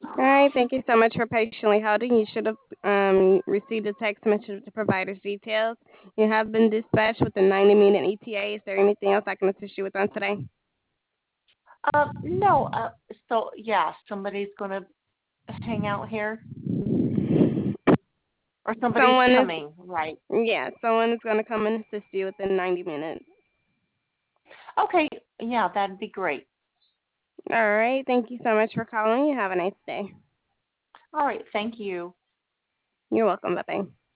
All right, thank you so much for patiently holding. You should have received a text message with the provider's details. You have been dispatched with a 90-minute ETA. Is there anything else I can assist you with on today? No. So yeah, somebody's going to hang out here, or somebody's Someone is, coming, right? yeah, someone is going to come and assist you within 90 minutes. Okay. Yeah, that'd be great. All right, thank you so much for calling. You have a nice day. All right. Thank you. You're welcome. Bye bye.